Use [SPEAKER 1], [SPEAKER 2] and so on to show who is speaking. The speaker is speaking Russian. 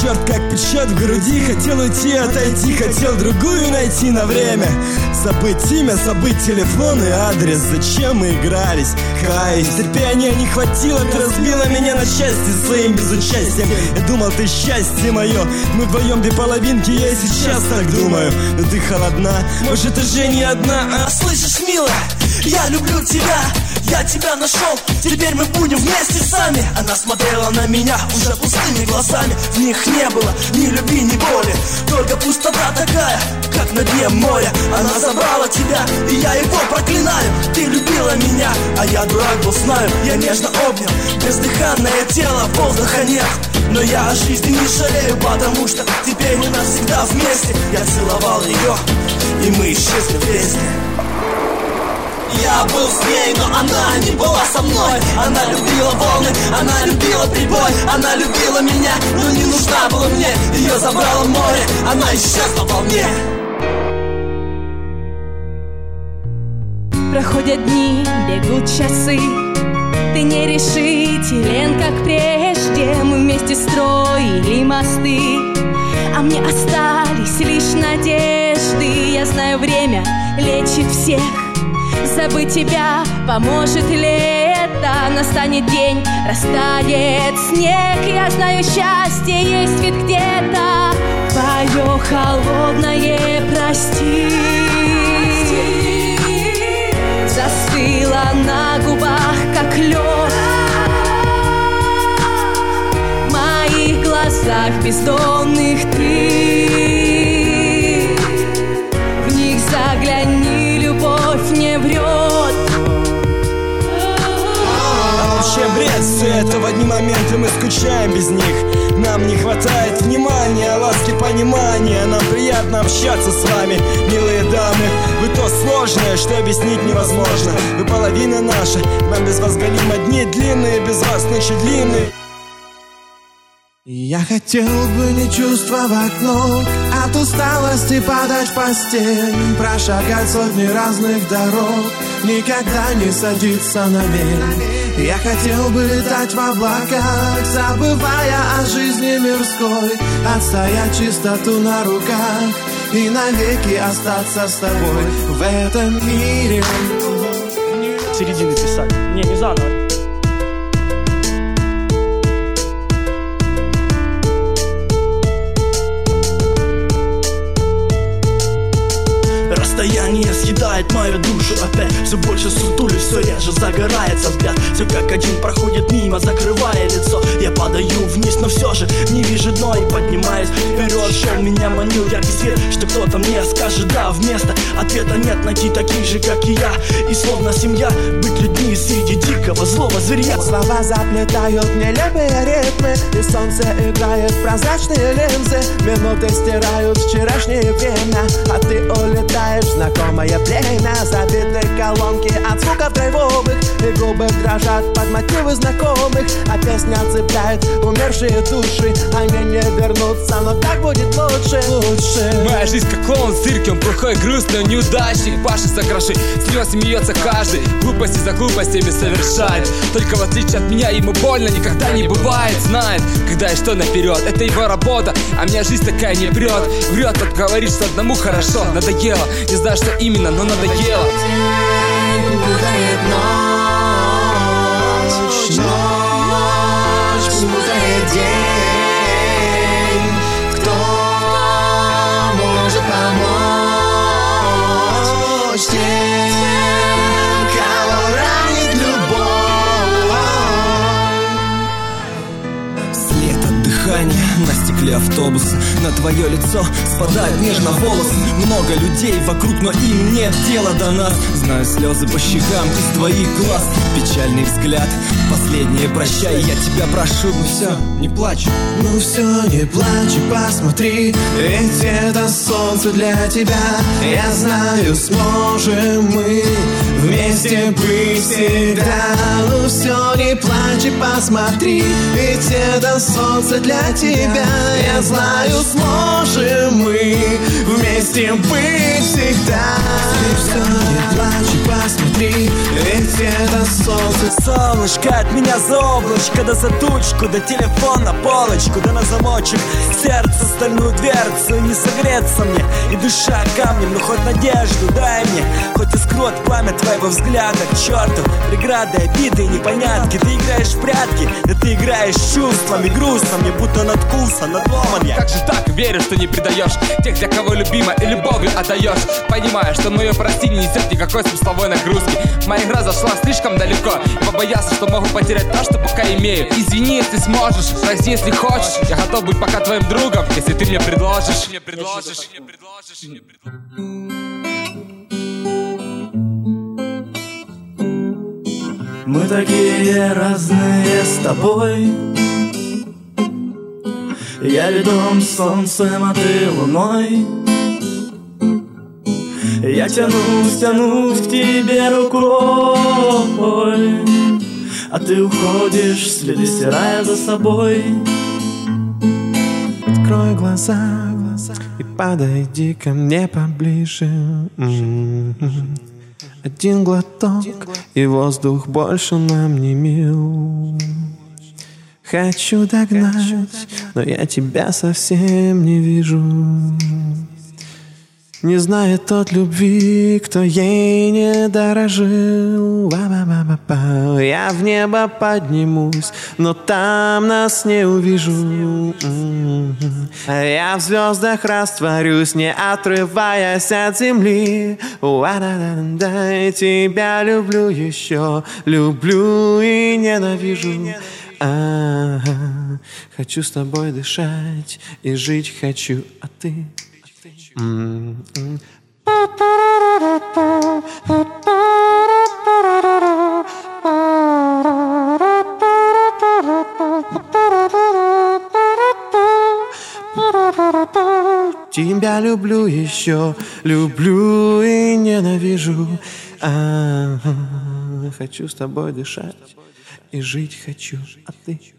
[SPEAKER 1] черт, как печет в груди. Хотел уйти, отойти, хотел другую найти на время. Забыть имя, забыть телефон и адрес. Зачем мы игрались? Каюсь, терпения не хватило. Ты разбила меня на части своим безучастием. Я думал, ты счастье мое. Мы вдвоем две половинки, я и сейчас так думаю. Но ты холодна, может, ты же не одна, а?
[SPEAKER 2] Слышишь, милая, я люблю тебя. Я тебя нашел, теперь мы будем вместе сами. Она смотрела на меня уже пустыми глазами. В них не было ни любви, ни боли, только пустота такая, как на дне моря. Она забрала тебя, и я его проклинаю. Ты любила меня, а я дурак был, знаю. Я нежно обнял бездыханное тело, воздуха нет. Но я о жизни не жалею, потому что теперь мы навсегда вместе. Я целовал ее, и мы исчезли вместе. Я был с ней, но она не была со mной. Она любила волны, она любила прибой. Она любила меня, но не нужна была мне. Ее забрало море, она исчезла во мне.
[SPEAKER 3] Проходят дни, бегут часы. Ты нерешителен, как прежде. Мы вместе строили мосты, а мне остались лишь надежды. Я знаю, время лечит всех. Забыть тебя поможет лето. Настанет день, растает снег. Я знаю, счастье есть ведь где-то. Твое холодное прости застыло на губах, как лед. В моих глазах бездонных ты. В них загляни, любовь не врет.
[SPEAKER 1] А вообще бред, все это в одни моменты мы скучаем без них. Нам не хватает внимания, ласки, понимания. Нам приятно общаться с вами, милые дамы. Вы то сложное, что объяснить невозможно. Вы половина наша, нам без вас голимо дни длинные, без вас ночи длинные.
[SPEAKER 4] Я хотел бы не чувствовать ног, от усталости падать в постель, прошагать сотни разных дорог, никогда не садиться на мель. Я хотел бы летать в облаках, забывая о жизни мирской, отстоять чистоту на руках и навеки остаться с тобой в этом мире.
[SPEAKER 5] Середины писать. Не заново.
[SPEAKER 2] Расстояние съедает мою душу опять. Все больше сутулюсь, все реже загорается взгляд. Все как один проходит мимо, закрывая лицо. Я падаю вниз, но все же не вижу дно. И поднимаясь вперед, шел меня манил яркий свет, что кто-то мне скажет да. Вместо ответа нет, найти таких же, как и я. И словно семья, быть людьми среди дикого злого зверя.
[SPEAKER 4] Слова заплетают нелепые ритмы, и солнце играет в прозрачные линзы. Минуты стирают вчерашнее время, а ты улетаешь в знакомое племя. Забиты колонки от звуков драйвовых, и губы дрожат под мотивы знакомых. А песня цепляет умершие души. Они не вернутся, но так будет лучше.
[SPEAKER 6] Моя жизнь как клоун в цирке, он плохой, грустный, неудачник. Пашет за гроши, с него смеется каждый, глупости за глупостями совершает. Только в отличие от меня ему больно никогда не бывает. Знает, когда и что наперед, это его работа, а меня жизнь такая не прет. Врет, тот говорит, что одному хорошо. Надоело, не знаю, что именно, но надоело.
[SPEAKER 2] Путает ночь, ночь путает день. Кто может помочь тем, кого ранит любовь?
[SPEAKER 1] След от дыхания на стекле автобуса, на твое лицо спадает нежно волосы. Много людей вокруг, но им нет дела до нас. Знаю слезы по щекам из твоих глаз, печальный взгляд, последнее прощай. Я тебя прошу, ну все, не плачь.
[SPEAKER 4] Ну все, не плачь и посмотри, ведь это солнце для тебя. Я знаю, сможем мы вместе быть всегда. Ну все, не плачь и посмотри, ведь это солнце для тебя. Я знаю, сможем мы вместе быть всегда. Не плачь и посмотри, ведь это солнце.
[SPEAKER 1] Солнышко от меня за облачко, да за тучку, да телефон на полочку, да на замочек сердце, стальную дверцу. Не согреться мне и душа камнем, но хоть надежду дай мне, хоть искру от пламя твоего взгляда. К черту преграды, обиды и непонятки. Ты играешь в прятки, да ты играешь чувствами. Грустно мне, будто надкулся, надломан я.
[SPEAKER 6] Как же так, верю, что не предаешь тех, для кого любима и любовью отдаешь. Понимаю, что мое прости не несет никакой смысловой нагрузки. Моя игра зашла слишком далеко, и побоялся, что могу потерять то, что пока имею. Извини, если сможешь, прости, если хочешь. Я готов быть пока твоим другом, если ты мне предложишь.
[SPEAKER 2] Мы такие разные с тобой. Я ведом солнцем, а ты луной. Я тянусь к тебе рукой, а ты уходишь, следы стирая за собой.
[SPEAKER 4] Открой глаза и подойди ко мне поближе. Один глоток, и воздух больше нам не мил. Хочу догнать, но я тебя совсем не вижу. Не знает тот любви, кто ей не дорожил. Я в небо поднимусь, но там нас не увижу. Я в звездах растворюсь, не отрываясь от земли. Тебя люблю еще, люблю и ненавижу. Хочу с тобой дышать и жить хочу, а ты... Тебя люблю еще, люблю и ненавижу. Хочу с тобой дышать и жить хочу, а ты...